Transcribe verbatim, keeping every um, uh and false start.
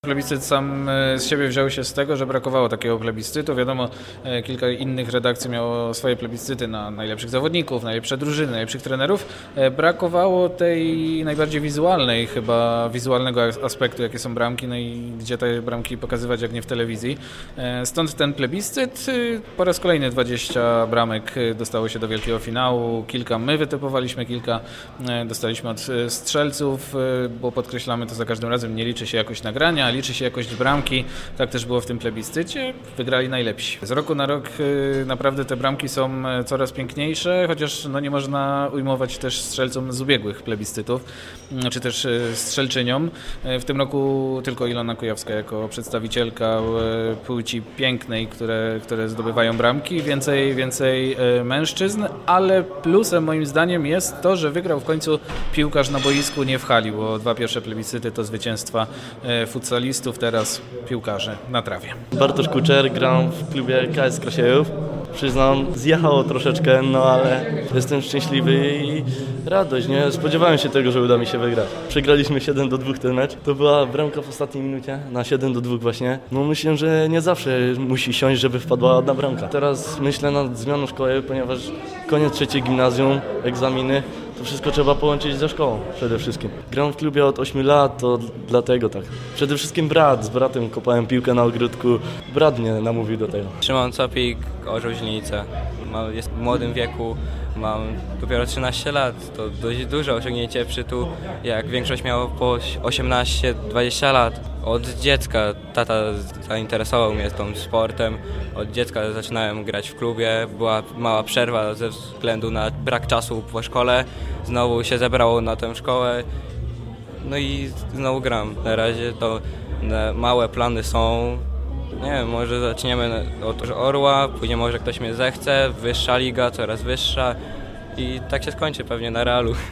Plebiscyt sam z siebie wziął się z tego, że brakowało takiego plebiscytu. Wiadomo, kilka innych redakcji miało swoje plebiscyty na najlepszych zawodników, najlepsze drużyny, najlepszych trenerów. Brakowało tej najbardziej wizualnej, chyba wizualnego aspektu, jakie są bramki, no i gdzie te bramki pokazywać, jak nie w telewizji. Stąd ten plebiscyt. Po raz kolejny dwadzieścia bramek dostało się do wielkiego finału. Kilka my wytypowaliśmy, kilka dostaliśmy od strzelców, bo podkreślamy to za każdym razem, nie liczy się jakość nagrania, liczy się jakość bramki. Tak też było w tym plebiscycie. Wygrali najlepsi. Z roku na rok naprawdę te bramki są coraz piękniejsze, chociaż no nie można ujmować też strzelcom z ubiegłych plebiscytów, czy też strzelczyniom. W tym roku tylko Ilona Kujawska jako przedstawicielka płci pięknej, które, które zdobywają bramki. Więcej, więcej mężczyzn, ale plusem moim zdaniem jest to, że wygrał w końcu piłkarz na boisku, nie w hali, bo dwa pierwsze plebiscyty to zwycięstwa futsalistów, teraz piłkarze na trawie. Bartosz Kuczer, gram w klubie K S Krasiejów. Przyznam, zjechało troszeczkę, no ale jestem szczęśliwy i radość, nie? Spodziewałem się tego, że uda mi się wygrać. Przegraliśmy siedem do dwóch ten mecz. To była bramka w ostatniej minucie, na siedem do dwóch właśnie. No myślę, że nie zawsze musi siąść, żeby wpadła jedna bramka. Teraz myślę nad zmianą szkoły, ponieważ koniec trzeciej gimnazjum, egzaminy. To wszystko trzeba połączyć ze szkołą przede wszystkim. Gram w klubie od ośmiu lat, to dlatego tak. Przede wszystkim brat, z bratem kopałem piłkę na ogródku. Brat mnie namówił do tego. Szymon Copik, Orzeł Źrenice. Jest w młodym wieku, mam dopiero trzynaście lat. To dość duże osiągnięcie przy tu, jak większość miało po osiemnaście dwadzieścia lat. Od dziecka tata zainteresował mnie tym sportem. Od dziecka zaczynałem grać w klubie. Była mała przerwa ze względu na brak czasu po szkole. Znowu się zebrało na tę szkołę. No i znowu gram. Na razie to małe plany są. Nie wiem, może zaczniemy od Orła, później może ktoś mnie zechce. Wyższa liga, coraz wyższa. I tak się skończy pewnie na Realu.